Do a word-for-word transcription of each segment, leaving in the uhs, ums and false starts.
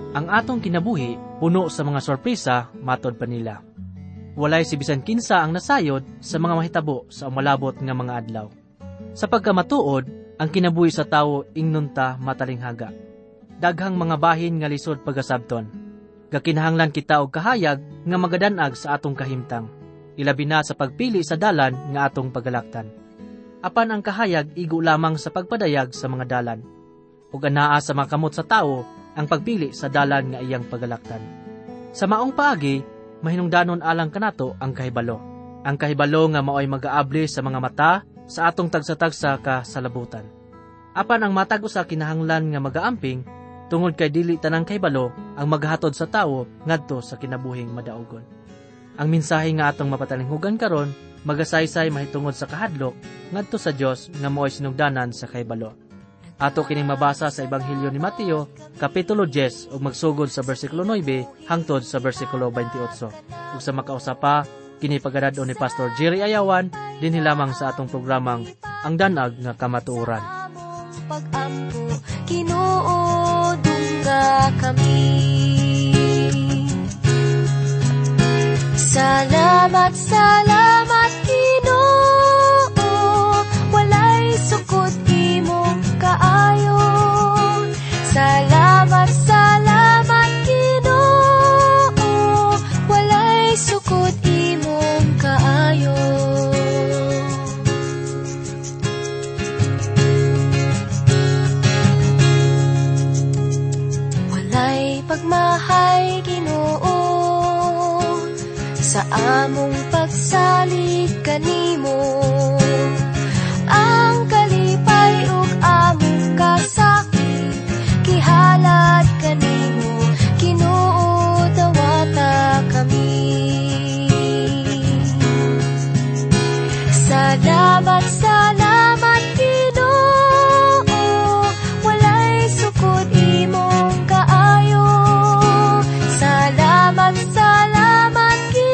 Ang atong kinabuhi puno sa mga sorpresa matod pa nila. Walay si bisan kinsa ang nasayod sa mga mahitabo sa umalabot nga mga adlaw. Sa pagkamatuod, ang kinabuhi sa tawo ingnunta matalinghaga. Daghang mga bahin nga lisod pagasabton. Gakinahanglan kita og kahayag nga magadanag sa atong kahimtang. Ilabi na sa pagpili sa dalan nga atong pagalaktan. Apan ang kahayag igo lamang sa pagpadayag sa mga dalan. Ug anaa sa mga kamot sa tao ang pagpili sa dalan nga iyang pagalaktan. Sa maong paagi, mahinungdanon alang kanato ang kahibalo. Ang kahibalo nga maoy magaabli sa mga mata sa atong tagsa-tagsa ka salabutan. Apan ang matag usa kinahanglan nga magaamping tungod kay dili tanang kahibalo ang maghatod sa tawo ngadto sa kinabuhing madaogon. Ang mensahe nga atong mapatalinghugan karon magasaysay mahitungod sa kahadlok ngadto sa Dios nga maoy sinugdanan sa kahibalo. Ato kining mabasa sa Ebanghelyo ni Mateo, Kapitulo ten, ug magsugod sa versikulo nine hangtod sa versikulo twenty-eight. Ug sa makausapa, kini pagadadon ni Pastor Jerry Ayawan, dinhi lamang sa atong programang Ang Danag nga Kamatuoran. Pag-ampo, Ginoo dungga kami. Salamat, salamat Ginoo, walay sukod imong kaayo. Salamat, salamat Ginoo, walay sukod imong kaayo. Walay pagmahay Ginoo sa among pagsalig kanimo. Ang kalipay ug among kasakit gihalad kanimo. Ginoo dawata kami. Salamat, salamat Ginoo, walay sukod imong kaayo. Salamat, salamat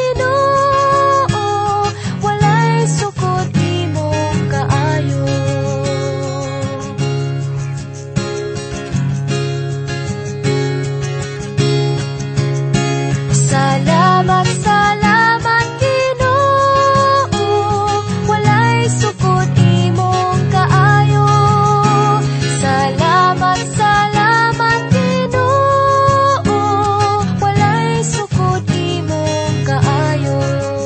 Ginoo, walay sukod imong kaayo. Salamat, salamat Ginoo, walay sukod imong kaayo. Salamat, salamat Ginoo, walay sukod imong kaayo.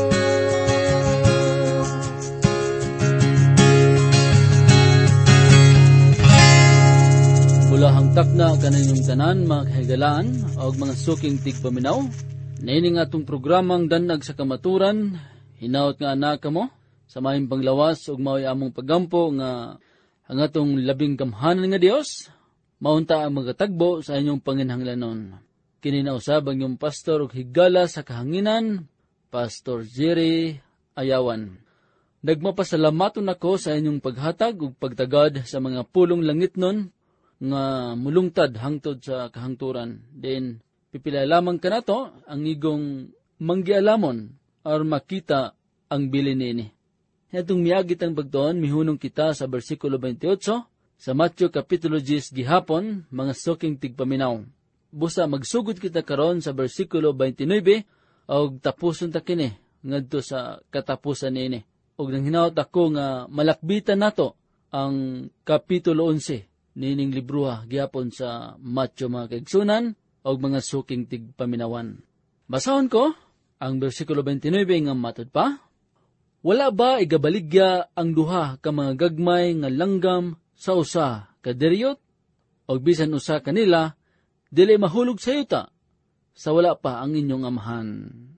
Bulahang takna kaninyong tanan, mga kahigalaan, o mga suking tigpaminaw. Naining atong programang Danag sa Kamaturan, hinaut nga anak mo, sa mahing panglawas ug mao'y among pagampo nga ang atong labing kamhanan nga Dios, maunta ang magatagbo sa inyong panginhanglanon. Kini na usab ang inyong pastor ug higala sa kahanginan, Pastor Jerry Ayawan. Nagmapasalamaton ako sa inyong paghatag ug pagtagad sa mga pulong langitnon nga mulungtad hangtod sa kahangturan. Then pipila lamang kanato ang igong manggialamon or makita ang bilin nini. Itong miagit ang pagtuon, mihunong kita sa versikulo twenty-eight sa Matthew Kapitulo ten gihapon, mga suking tigpaminaw. Busa magsugod kita karon sa versikulo twenty-nine og tapuson ta kini ngadto sa katapusan nini. Og nang hinaut ako nga malakbitan nato ang Kapitulo eleven nining libruha gihapon sa Matthew, mga kaigsunan og mga suking tigpaminawan. Basahon ko ang versikulo twenty-nine nga matud pa. Wala ba igabaligya ang duha ka mga gagmay nga langgam sa usa ka deryot? Og bisan usa kanila, dili mahulog sa yuta, sa wala pa ang inyong amahan.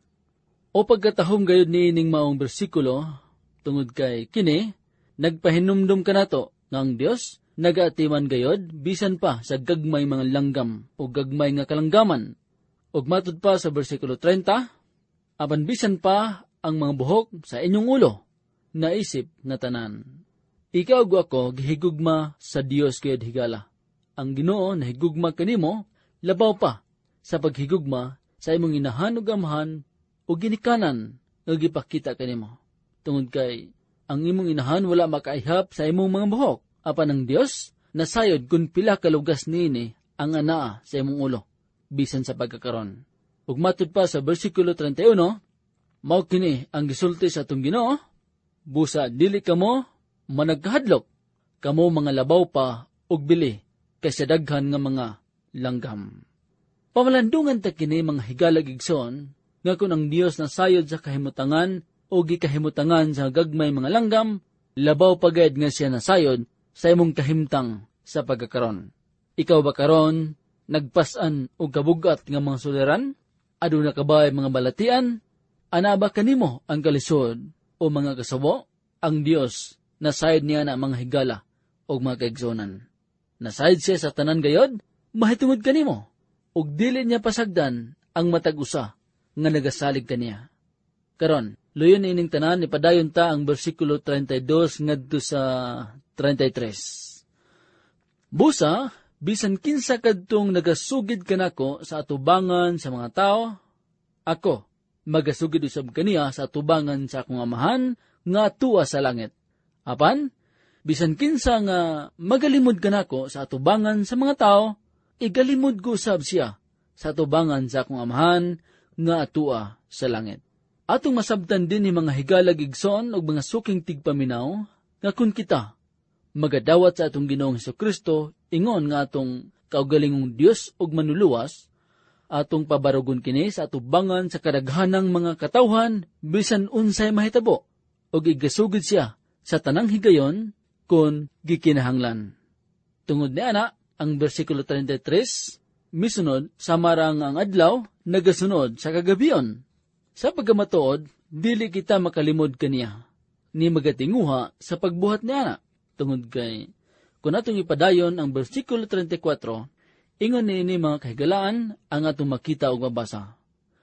O pagkatahom gayud niining maong bersikulo, tungod kay kini, nagpahinumdum ka nato nga ang Dios, nagaatiman gayod, bisan pa sa gagmay mga langgam o gagmay nga kalanggaman. Og matud pa sa bersikulo thirty, apan bisan pa ang mga buhok sa inyong ulo, naisip na tanan. Ikaw ug ako gihigugma sa Dios kayod higala. Ang Ginoo na higugma kanimo, labaw pa sa paghigugma sa imong inahan ug amahan o ginikanan nga gipakita kanimo. Tungod kay ang imong inahan wala makaihap sa imong mga buhok, apan ang Dios nasayod kun pila ka lugas niini ang anaa sa imong ulo. bisan sa pagkakaron. Ug matud pa sa bersikulo thirty-one, mao kini ang gisulti sa atong Ginoo, busa dili kamo managkahadlok, kamo mga labaw pa og bili kaysa daghan nga mga langgam. Pamalandungan ta kini mga higalag igsoon, nga kun ang Dios nasayod sa kahimutangan o gikahimutangan sa gagmay mga langgam, labaw pagayad nga siya nasayod sa imong kahimtang sa pagkakaron. Ikaw ba karon nagpasan og kabugat nga mga suliran? Aduna ka ba mga balatian? Ana ba kanimo ang kalisod o mga kasabo? Ang Dios nasayod niya na mga higala o mga kaigsonan. Nasayod siya sa tanan gayod, mahitungod kanimo. Og dili niya pasagdan ang matag-usa nga nagasalig kaniya. Karon, luyon ining tanan ipadayon ta ang bersikulo thirty-two ngadto sa thirty-three. Busa, bisan kinsa kadtong nagasugid kanako sa atubangan sa mga tao, ako magasugid usab kaniya sa atubangan sa akong amahan nga tuwa sa langit. Apan, bisan kinsa nga magalimod kanako sa atubangan sa mga tao, igalimod ko usab siya sa atubangan sa akong amahan nga atua sa langit. Atong masabtan din ni mga higalag igsoon og mga suking tigpaminaw nga kun kita magadawat sa atong Ginoong Hesukristo ingon nga atong kaugalingong Dios og manuluwas, atong pabarugon kini sa atubangan sa kadaghanang mga katawhan bisan unsay mahitabo og igasugid siya sa tanang higayon kun gikinahanglan. Tungod ni ana, ang bersikulo thirty-three misunod sa marang ang adlaw nagasunod sa kagabion. Sa pagkamatuod, dili kita makalimod kaniya ni magatinguha sa pagbuhat ni ana. Tungod kay kung atong ipadayon ang bersikulo thirty-four, ingon ni ini mga kahigalaan ang atong makita og mabasa.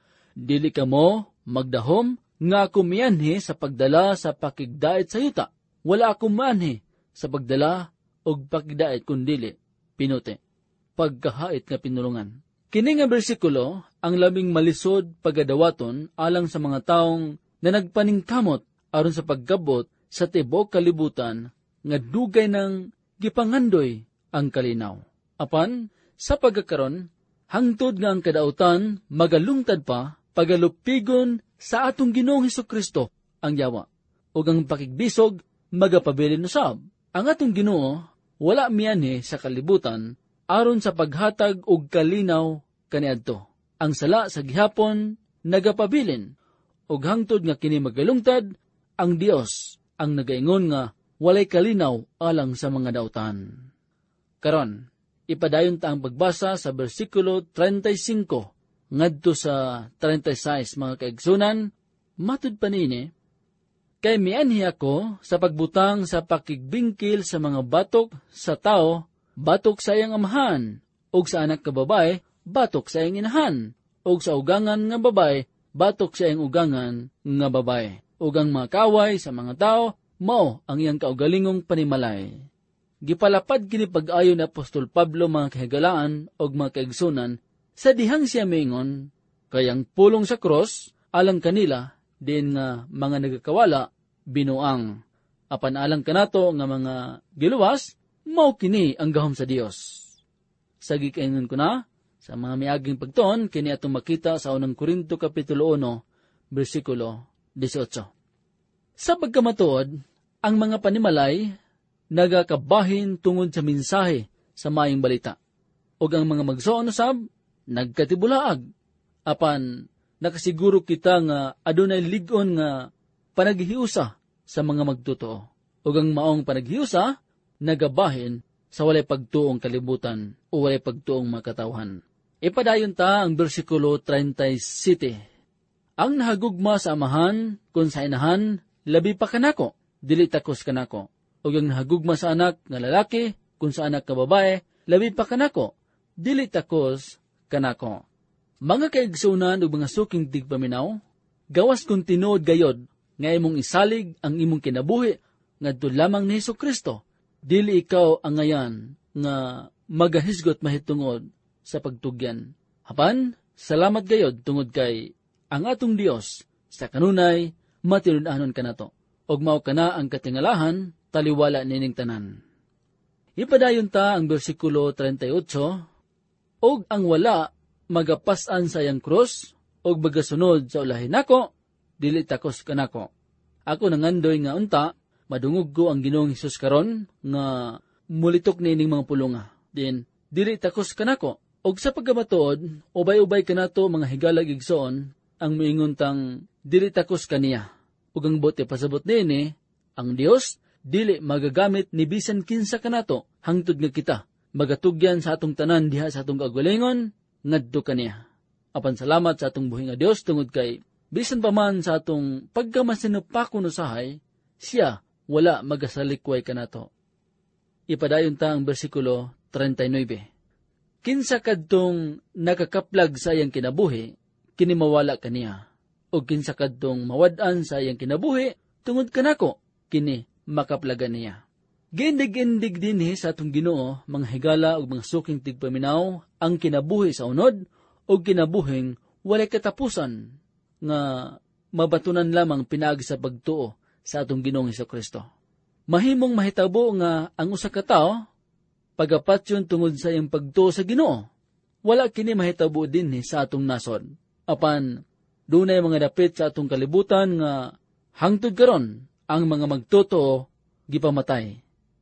Dili kamo magdahom nga ako mianhi sa pagdala sa pakigdait sa yuta. Wala ako manhi sa pagdala og pakigdait kundili pinuti, pagkahait nga pinulungan. Kini nga bersikulo ang labing malisod pagadawaton alang sa mga taong na nagpaningkamot aron sa paggabot sa tibok kalibutan nga dugay ng gipangandoy ang kalinaw. Apan, sa pagkakaron, hangtod nga ang kadautan magalungtad pa pagalupigon sa atong Ginoong Hesukristo ang yawa. O ang pakigbisog magapabilin usab. Ang atong Ginoo wala miyanhi sa kalibutan aron sa paghatag og kalinaw kaniadto. Ang sala sa gihapon nagapabilin og hangtod nga kini magalungtad, ang Dios ang nagaingon nga walay kalinaw alang sa mga dautan. Karon, ipadayon ta ang pagbasa sa bersikulo thirty-five ngadto sa thirty-six mga kaigsunan. Matud panini, kay mianhi ako sa pagbutang sa pakigbingkil sa mga batok sa tao, batok sa iyang amahan, og sa anak ka babae, batok sa iyang inahan, og sa ugangan nga babae, batok sa iyang ugangan nga babae. Og ang mga kaway sa mga tao, mao ang iyang kaugalingong panimalay. Gipalapad kini pag-ayo ni Apostol Pablo mga kahigalaan og mga kaigsunan sa dihang siya mingon, kayang pulong sa cross alang kanila din nga mga nagakawala binuang. Apan alang kanato nga mga giluwas, mao kini ang gahom sa Dios. Sagi kaingon ko na sa mga miaging pagtuon kini atong makita sa unang Korinto kapitulo one bersikulo eighteen. Sa pagkamatuod, ang mga panimalay nagakabahin tungod sa mensahe sa maayong balita. O ang mga magsoon usab nagkatibulaag. Apan nakasiguro kita nga adunay lig-on nga panaghiusa sa mga magtotoo. O ang maong panaghiusa nagabahin sa walay pagtuong kalibutan o walay pagtuong makatawhan. Ipadayon ta ang bersikulo thirty-seven. Ang nahagugma sa amahan kun sa inahan labi pa kanako, dili takos kanako. O ang nahagugma sa anak nga lalaki kun sa anak ka babae, labi pa kanako, dili takos kanako. Mga kaigsunan ug mga suking tigpaminaw, gawas kun tinuod gayod nga imong isalig ang imong kinabuhi ngadto lamang ni Hesukristo. Dili ikaw ang ngayan nga magahisgot mahitungod sa pagtugyan. Apan, salamat gayod tungod kay ang atong Dios sa kanunay matinud-anon kanato. Og mao kana ang katingalahan taliwala nining tanan. Ipadayon ta ang bersikulo thirty-eight, og ang wala magapasan sa iyang krus o bagasunod sa ulahin nako, dili takos kanako. Ako nangandoy nga unta, madungog ko ang Ginoong Hesus karon nga mulitok niining mga pulunga. Din, dili takos kanako. Og sa pagkamatuod, ubay-ubay kanato mga higalag igsoon, ang miingon tang dili takos kaniya. Ug ang bote pasabot niini, ang Dios dili magagamit ni bisan kinsa kanato hangtod nga kita magatugyan sa atong tanan diha sa atong kagalingon ngadto kaniya. Apan salamat sa atong buhi nga Dios tungod kay bisan pa man sa atong pagkamasinupakon usahay, siya wala magasalikway kanato. Ipadayon ta ang bersikulo thirty-nine. Kinsa kadtong nakakaplag sa iyang kinabuhi, kini mawala kaniya. O kinsa kadtong mawad-an sa iyang kinabuhi, tungod kanako, kini makaplagan niya. Gindig-indig dinhi sa atong Ginoo, mga higala o mga suking tigpaminaw, ang kinabuhi sa unod, o kinabuhing walay katapusan, nga mabatunan lamang pinaagi sa pagtuo sa atong Ginoong Hesukristo. Mahimong mahitabo nga ang usa ka tawo, pagapat yun tungod sa iyang pagtuo sa Ginoo, wala kini mahitabo dinhi sa atong nasod. Apan, dunay mga dapit sa atong kalibutan nga hangtod karon ang mga magtotoo gipamatay.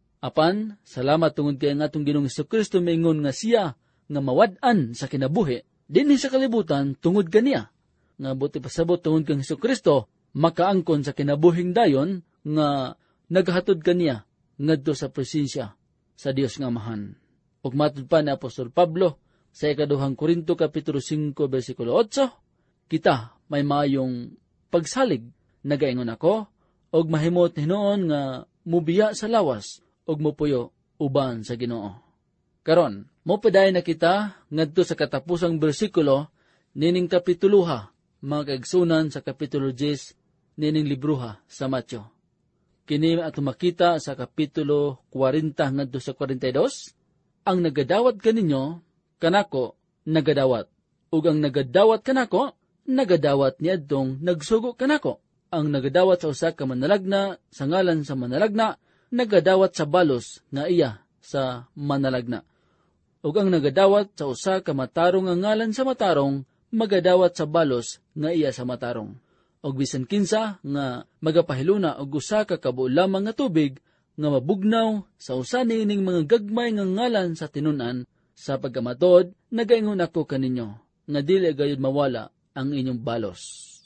Apan, salamat tungod kay ang atong Ginoong Hesukristo maingon nga siya nga mawad-an sa kinabuhi dinhi sa kalibutan tungod kaniya. Nga buti pasabot tungod kang Hesukristo makaangkon sa kinabuhing dayon nga naghatod kaniya ngadto sa presensya sa Dios nga Amahan. Ug matud pa ni Apostol Pablo sa ikaduhang Korinto kapitulo five bersikulo eight, kita may mayong pagsalig nagaingon ako og mahimot hinuon nga mubiya sa lawas og mopuyo uban sa Ginoo. Karon, mopaday na kita ngadto sa katapusang bersikulo nining kapituluha, mga kaigsunan sa kapitulo ten nining libruha sa Mateo. Kini ato makita sa kapitulo forty ngadto sa forty-two, ang nagadawat kaninyo kanako nagadawat, ug ang nagadawat kanako nagadawat niadtong nagsugo kanako. Ang nagadawat sa usa ka manalagna sa ngalan sa manalagna nagadawat sa balos nga iya sa manalagna. Ug ang nagadawat sa usa ka matarong nga ngalan sa matarong magadawat sa balos nga iya sa matarong. Og bisan kinsa nga magapahiluna og usa ka kabuo lamang nga tubig nga mabugnaw sa usa niining mga gagmay nga ngalan sa tinun-an, sa pagkamatod nagaingon ako kaninyo nga dili gayud mawala ang inyong balos.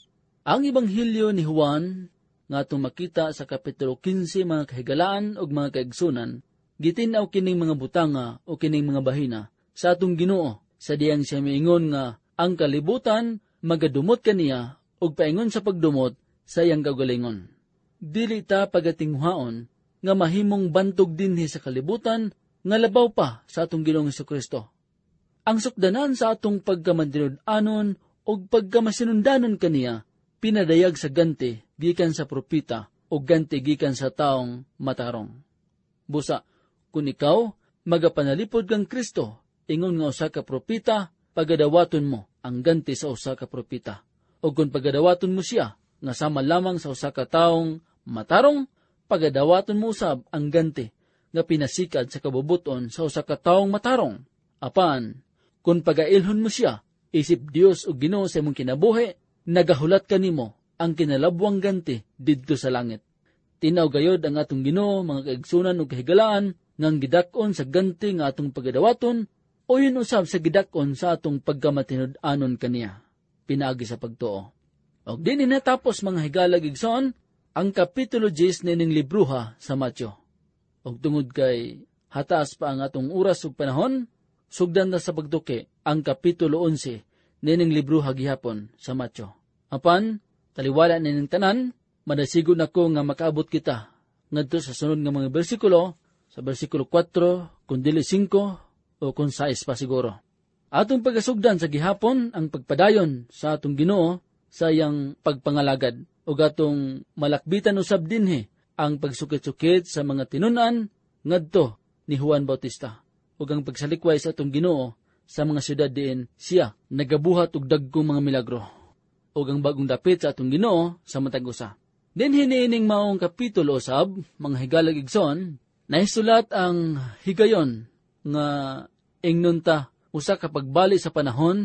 Ang Ebanghelyo ni Juan nga atong makita sa kapitulo fifteen mga kahigalaan og mga kaigsunan, gitin-aw kining mga butanga o kining mga bahina sa atong Ginoo sa diyang siya miingon nga ang kalibutan magadumot kaniya og paingon sa pagdumot sa iyang kagalingon. Dili ta pagatinghuhaon nga mahimong bantog dinhi sa kalibutan nga labaw pa sa atong Ginoong Hesukristo. Ang sukdanan sa atong pagkamantinud-anon og pagkamasinundanon kaniya pinadayag sa ganti gikan sa propeta o ganti gikan sa taong matarong. Busa, kung ikaw magapanalipod kang Kristo, ingon nga usa ka propeta, pagadawaton mo ang ganti sa usa ka propeta. O kung pagadawaton mo siya, nga sama lamang sa usa ka taong matarong, pagadawaton mo usab ang ganti nga pinasikad sa kabubuton sa usa ka taong matarong. Apan, kung pagailhon mo siya, isip Dios o Ginoo sa imong kinabuhi, nagahulat kanimo ang kinalabwang ganti didto sa langit. Tinaw gayod ang atong Ginoo, mga kaigsunan ug kahigalaan, ngang gidak-on sa ganti nga atong pagadawaton, o yun usab sa gidak-on sa atong pagkamatinud-anon kaniya, pinaagi sa pagtuo. Og din natapos mga higalag igsoon, ang kapitulo ten nining libruha sa Mateo. Og tungod kay hataas pa ang atong oras ug panahon, sugdan na sa pagduki ang kapitulo eleven nining libruha gihapon sa Mateo. Apan, taliwala nining tanan, madasigon ako nga makaabot kita ngadto sa sunod nga mga bersikulo, sa bersikulo four, kun dili five, o kun six pa siguro. Atong pagasugdan sa gihapon ang pagpadayon sa atong Ginoo sa iyang pagpangalagad, o gatong malakbitan usab dinhi ang pagsukit-sukit sa mga tinun-an ngadto ni Juan Bautista, ug ang pagsalikway sa atong Ginoo sa mga syudad diin siya nagabuhat og dagkong mga milagro, ug ang bagong dapit sa atong Ginoo sa matag usa. Dinhi niining maong kapitulo usab, mga higalag igsoon, nahisulat ang higayon nga ingnunta usa ka pagbali sa panahon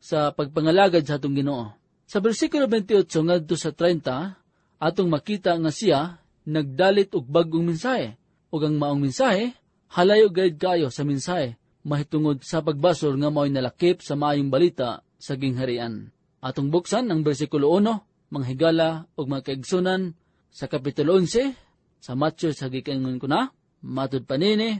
sa pagpangalagad sa atong Ginoo. Sa bersikulo twenty-eight ngadto sa thirty, atong makita nga siya nagdalit og bag-ong mensahe, ug ang maong mensahe halayo gayud kayo sa mensahe mahitungod sa pagbasol nga mao'y nalakip sa maayong balita sa gingharian. Atong buksan ang bersikulo one, mga higala ug mga kaigsunan sa kapitulo eleven sa Matthew sa gikangon ko na, matud panini,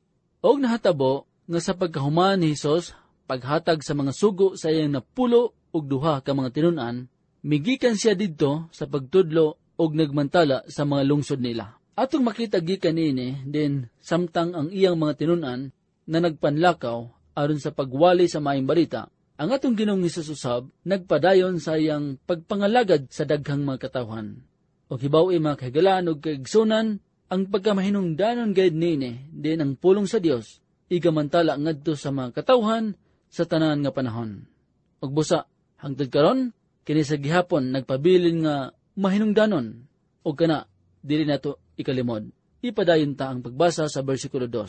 og nahatabo nga sa pagkahuman ni Hesus paghatag sa mga sugo sa iyang napulo og duha ka mga tinun-an, migikan siya didto sa pagtudlo og nagmantala sa mga lungsod nila. Atong makita gikan niini din samtang ang iyang mga tinun-an na nagpanlakaw aron sa pagwali sa maayong balita, ang atong Ginoong Hesus usab nagpadayon sa iyang pagpangalagad sa daghang mga katawhan. O hibaw-i mga kahigalaan o kaigsunan, ang pagkamahinungdanon gayud niini din ang pulong sa Dios igamantala ngadto sa mga katawhan sa tanan nga panahon. Og busa, hangtod karon kini sa gihapon nagpabilin nga mahinungdanon og kana dili nato ikalimod. Ipadayon ta ang pagbasa sa bersikulo two.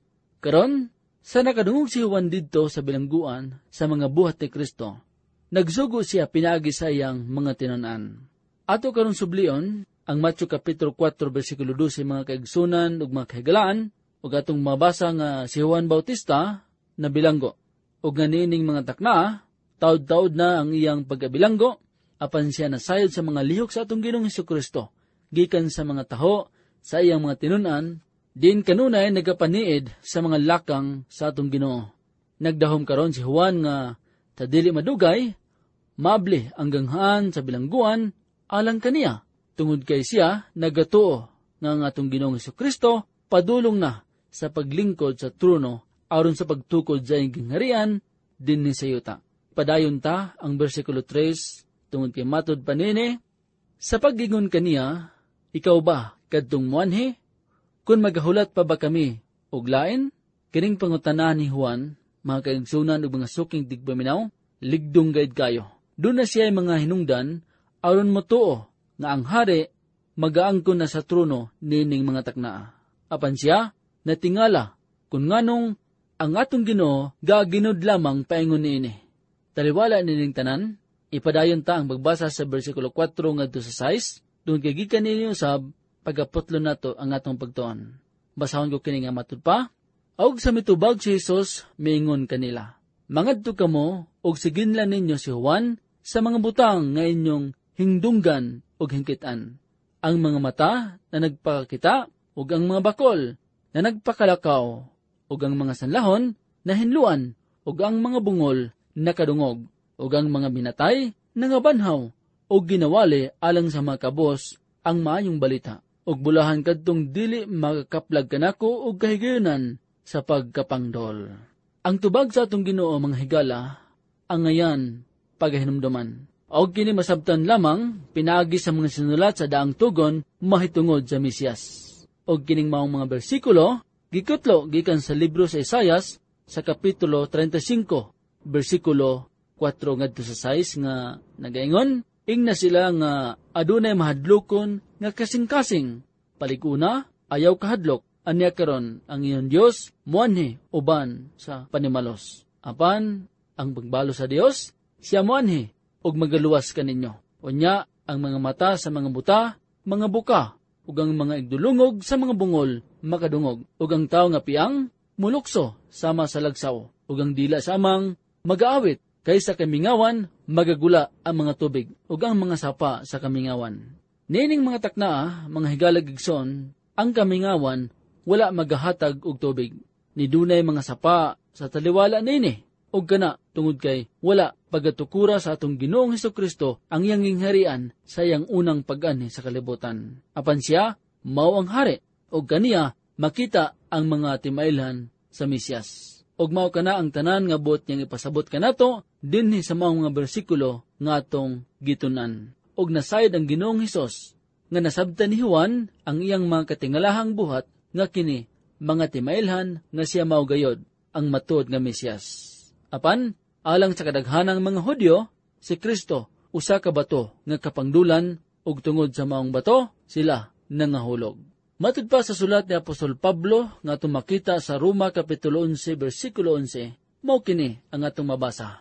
Karon, sa nakadungog si Juan didto sa bilangguan sa mga buhat ni Kristo, nagsugo siya pinaagi sa iyang mga tinun-an. Ato karon sublion ang Matthew kapitulo four bersikulo twelve mga kaigsunan ug mga kahigalaan, ug atong mabasa nga si Juan Bautista na bilanggo. Ug nga nining mga takna, taud-taud na ang iyang pagkabilanggo, apan siya nasayod sa mga lihok sa atong Ginoong Hesukristo, gikan sa mga taho sa iyang mga tinun-an, din kanunay nagapaniid sa mga lakang sa atong Ginoo. Nagdahom karon si Juan nga ta dili madugay, mabli ang ganghaan sa bilangguan alang kaniya, tungod kay siya nagatuo nga ang atong Ginoong Hesukristo padulong na sa paglingkod sa trono aron sa pagtukod sa iyang gingharian dinhi sa yuta. Padayon ta ang bersikulo three tungod kay matud panini, sa paggingon kaniya, ikaw ba kadtong muanhi? Kung magahulat pa ba kami og lain? Kining pangutanan ni Juan, mga kaigsunan ug mga suking tigpaminaw, ligdong gayud kayo. Doon na siya ay mga hinungdan aron motuo nga ang hari magaangkon na sa trono nining mga taknaa. Apan siya natingala kung nganong ang atong Ginoo gaginod lamang paingon niini. Taliwala nining tanan, ipadayon ta ang pagbasa sa bersikulo four ngadto sa six, doon kay gikan ninyo usab pagaputlo nato ang atong pagtuon. Basahon ko kini nga matud pa. Og sa mitubag si Hesus miingon kanila, mangadto kamo og siginlan ninyo si Juan sa mga butang nga inyong hingdunggan og hingkitan. Ang mga mata na nagpakita ug ang mga bakol na nagpakalakaw ug ang mga sanlahon na hinluan ug ang mga bungol na kadungog ug ang mga binatay na ngabanhaw ug ginawali alang sa mga kabos ang maayong balita. Ug bulahan kadtong dili makakaplag kanako og kahigayonan sa pagkapangdol. Ang tubag sa atong Ginoo mga higala, ang ngayan pagahinumduman. Og kini masabtan lamang pinaagi sa mga sinulat sa daang tugon mahitungod sa Mesiyas. Og kining maong mga bersikulo gikutlo gikan sa libro sa Isaias sa kapitulo thirty-five, bersikulo four ngadto sa six nga nagaingon, ingna sila nga adunay mahadlokon nga kasing-kasing. Paliguna, ayaw kahadlok, anya karon ang iyon Dios muanhi uban sa panimalos. Apan, ang pagbalo sa Dios, siya muanhi ug magaluwas kaninyo. Unya, ang mga mata sa mga buta, mga buka, ug ang mga igdulungog sa mga bungol, makadungog. Ug ang tao nga piang, mulukso sama sa lagsaw. Ug ang dila samang mag-aawit, kaysa kamingawan, magagula ang mga tubig, ug ang mga sapa sa kamingawan. Nining mga takna, mga higalagigson, ang kamingawan, wala magahatag og tubig. Ni dunay mga sapa sa taliwala nini, ug kana tungod kay wala pagatukura sa atong Ginoong Hesukristo ang iyang gingharian sa iyang unang pag-ani sa kalibutan. Apan siya, mao ang hari, ug kaniya makita ang mga timailhan sa Mesiyas. Og mao kana ang tanan nga buot niyang ipasabot kanato dinhi sa maong mga bersikulo nga atong gitunan. Og nasayod ang Ginoong Hesus nga nasabtan ni Juan ang iyang mga katingalahang buhat nga kini mga timailhan nga siya mao gayod ang matud nga Mesiyas. Apan alang sa kadaghanang mga Hudyo, si Kristo usa ka bato nga kapangdulan ug tungod sa maong bato sila nangahulog. Matud pa sa sulat ni Apostol Pablo nga atong makita sa Roma kapitulo eleven bersikulo eleven, mao kini ang atong mabasa.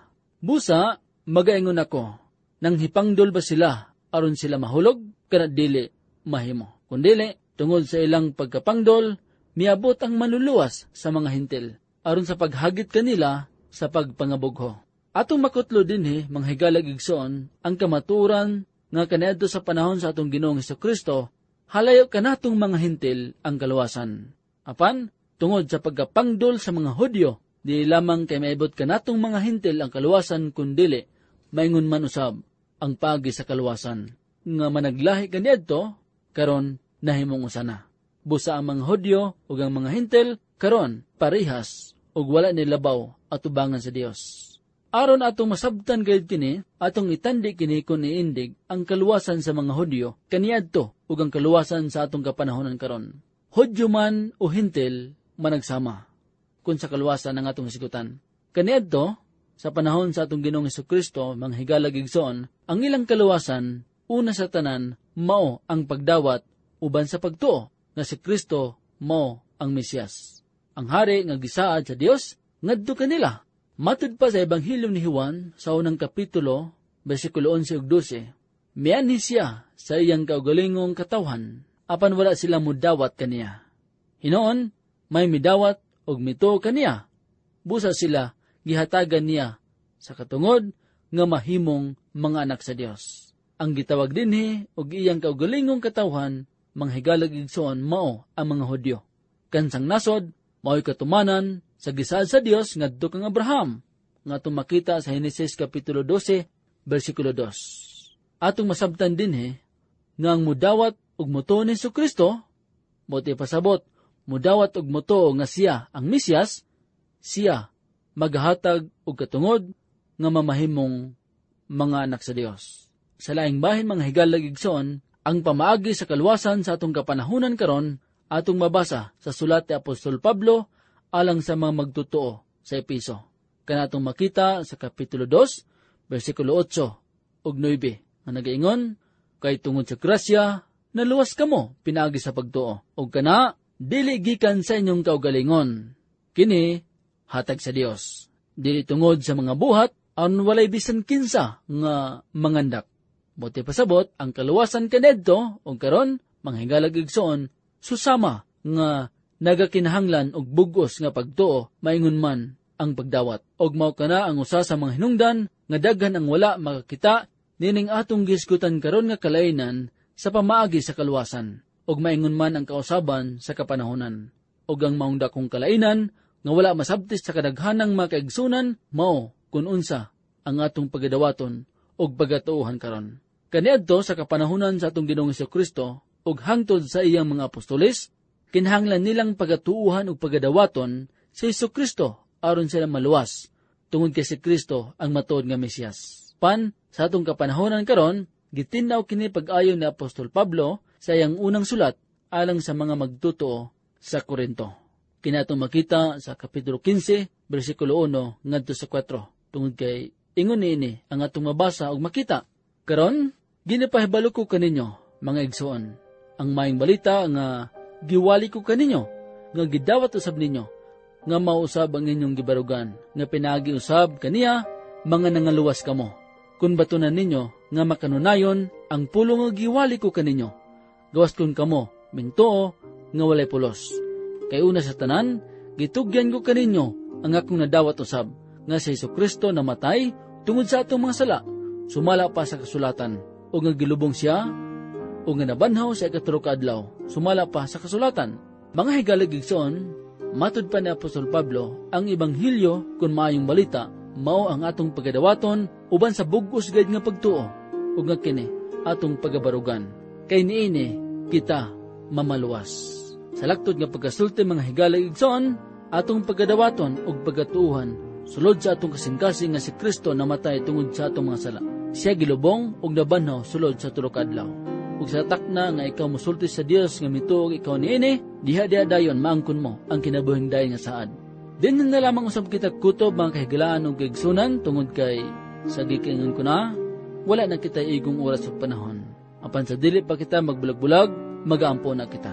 Busa, magaingon ako, nang hipangdol ba sila, aron sila mahulog, kana dili mahimo. Kundili, tungod sa ilang pagkapangdol, miabot ang manluluwas sa mga hintil, aron sa paghagit kanila sa pagpangabugho. Atong makutlo dinhi, manghigalag igsoon, ang kamaturan nga kaniadto sa panahon sa atong Ginoong Hesukristo, halayo kanatong mga hintil ang kaluwasan. Apan, tungod sa pagkapangdol sa mga Hudyo, di lamang kay maibot kanatong mga hintil ang kaluwasan kundili, maingon man usab ang paagi sa kaluwasan. Nga managlahi kaniadto, karon nahimong usana. Busa ang mga Hudyo ug ang mga hintil, karon parehas ug wala nilabaw atubangan sa Dios. Aron atong masabtan gayud kini, atong itandi kini kun iindig ang kaluwasan sa mga Hudyo kaniadto ug ang kaluwasan sa atong kapanahonan karon. Hudyo man o hintil managsama kun sa kaluwasan ng atong hisigutan. Kaniadto sa panahon sa atong Ginoong Hesukristo, manghigalag igsoon, ang ilang kaluwasan una sa tanan mao ang pagdawat uban sa pagtuo nga si Kristo mao ang Mesiyas. Ang hari nga gisaad sa Dios ngadto kanila. Matud pa sa Ebanghelyo ni Juan sa unang kapitulo, bersikulo eleven ug twelve, mianhi siya sa iyang kaugalingong katawhan, apan wala sila mudawat kaniya. Hinoon, may midawat og mito kaniya. Busa sila gihatagan niya sa katungod nga mahimong mga anak sa Dios. Ang gitawag dinhi og iyang kaugalingong katawhan, manghigalag igsoon mao ang mga Hudyo. Kansang nasod, mao'y katumanan sa gisaad sa Dios ngadto kang Abraham, nga atong makita sa Henesis kapitulo twelve, bersikulo two. Atong masabtan dinhi nga ang mudawat ug moto ni Jesucristo, mo'y pasabot, mudawat ug moto nga siya ang Mesiyas, siya maghatag og katungod nga mamahimong mga anak sa Dios. Sa laing bahin mga higalag igsoon, ang pamaagi sa kaluwasan sa atong kapanahunan karon atong mabasa sa sulat ni Apostol Pablo alang sa mga magtotoo sa Epeso. Kanatong makita sa kapitulo two, bersikulo eight ug nine, nga nagaingon, kay tungod sa grasya, naluwas kamo pinaagi sa pagtuo, ug kana, dili gikan sa inyong kaugalingon. Kini, hatag sa Dios. Dili tungod sa mga buhat, aron walay bisan kinsa nga mangandak. Buti pasabot, ang kaluwasan kanedto, ug karon, manghigalag igsoon, susama nga nagakinahanglan og bugos nga pagtuo, maingon man ang pagdawat. Og mao kana ang usa sa mga hinungdan nga daghan ang wala makakita nining atong gisgutan karon nga kalainan sa pamaagi sa kaluwasan. Og maingon man ang kausaban sa kapanahonan. Og ang maong dakong kalainan nga wala masabtis sa kadaghanang mga kaigsunan, mao kun unsa ang atong pagadawaton og pagatuohan karon. Kaniadto sa kapanahonan sa atong Ginoong Hesukristo og hangtod sa iyang mga apostoles, kinahanglan nilang pagatuuhan ug pagadawaton sa Hesukristo aron sila maluwas tungod kay si Kristo ang matuod nga Mesiyas. Pan sa atong kapanahonan karon, gitinaw kini pag-ayo ni Apostol Pablo sa iyang unang sulat alang sa mga magtutuo sa Korinto. Kinatong makita sa kapitulo fifteen, bersikulo one ngadto sa four. Tungod kay ingon niini ang atong mabasa ug makita. Karon, ginapahibalo ko kaninyo, mga igsoon, ang maayong balita nga giwali ko kaninyo, nga gidawat usab ninyo, nga mausab ang inyong gibarugan, nga pinagi usab kaniya, mga nangaluwas kamo. Kung batunan ninyo, nga makanunayon, ang pulo nga giwali ko kaninyo, gawas kun kamo, mintuo, nga walay pulos. Kay una sa tanan, gitugyan ko kaninyo, ang akong nadawat usab, nga sa Hesukristo namatay, tungod sa atong mga sala, sumala pa sa kasulatan, o nga gilubong siya, o nga nabanhaw sa ikatulo ka adlaw, sumala pa sa kasulatan. Mga higalag igsoon, matud pa ni Apostol Pablo, ang Ebanghelyo kun maayong balita, mao ang atong pagadawaton uban sa bug-os gayud nga pagtuo, ug nga kini atong pagabarugan. Kay niini kita mamaluwas. Sa laktod nga pagkasulti mga higalag igsoon, atong pagadawaton ug pagatuuhan sulod sa atong kasing-kasing nga si Kristo namatay tungod sa atong mga sala. Siya gilubong ug nabanhaw sulod sa tulo ka adlaw. Ug sa takna nga ikaw mosulti sa Dios nga mituog ikaw niini, diha-diha dayon maangkon mo ang kinabuhing dayon nga saad. Din na lamang usab kita kutob mga kahigalaan ug kaigsunan tungod kay sa gikingon ko na wala na kita igong oras ug panahon. Apan sa dili pa kita magbulag-bulag, magaampo na kita.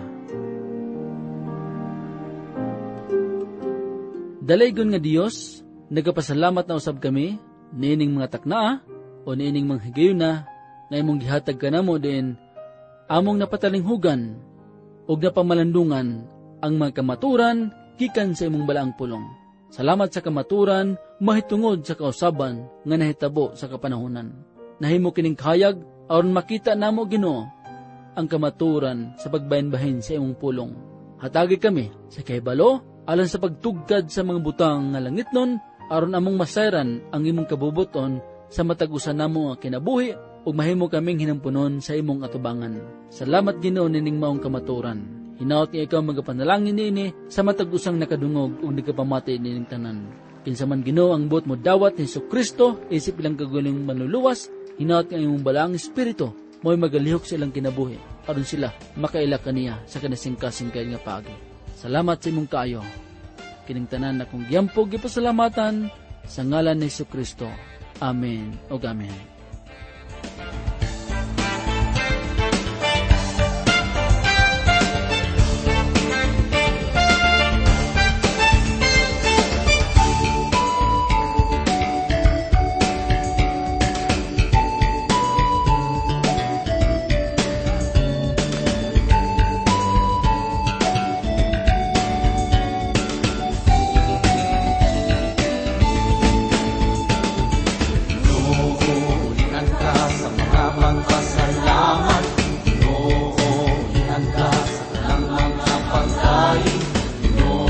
Dalaygon nga Dios, nagapasalamat na usab kami nining mga takna o nining mga higayon na na imong gihatag kanamo din among napatalinghugan o napamalandungan ang mga kamaturan gikan sa imong balaang pulong. Salamat sa kamaturan mahitungod sa kausaban nga nahitabo sa kapanahunan. Nahimo kining kahayag aron makita namo Ginoo ang kamaturan sa pagbahin-bahin sa imong pulong. Hatagi kami sa kahibalo alang sa pagtugkad sa mga butang nga langitnon aron among masayran ang imong kabubuton sa matag-usan namo nga kinabuhi ug mahimo kaming hinampunon sa imong atubangan. Salamat Ginoo nining maong kamaturan. Hinaot nga ikaw magapanalangin niini sa matag-usang nakadungog ug nagapamati nining tanan. Kinsa man Ginoo ang buot mo dawat ni Jesucristo isip ilang kagaling manluluwas, hinaot nga imong balaang espiritu mo'y magalihok silang kinabuhi aron sila makaila kaniya sa kanasingkasingkay nga paagi. Salamat sa imong kaayo. Kining tanan akong giampog gipasalamatan sa ngalan ni Jesucristo. Amen ug amen.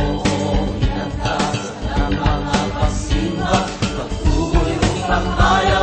Ang